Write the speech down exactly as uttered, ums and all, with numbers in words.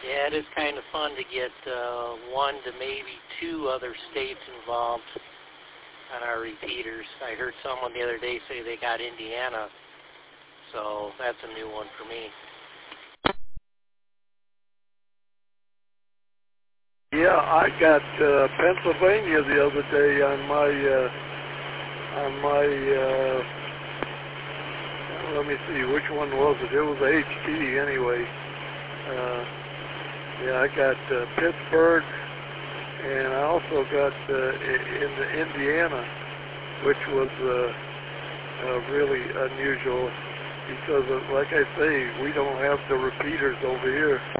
Yeah, it is kind of fun to get uh, one to maybe two other states involved on our repeaters. I heard someone the other day say they got Indiana, so that's a new one for me. Yeah, I got uh, Pennsylvania the other day on my uh, on my. Uh, let me see, which one was it? It was H T anyway. Uh, yeah, I got uh, Pittsburgh, and I also got uh, in the Indiana, which was uh, uh, really unusual because, of, like I say, we don't have the repeaters over here.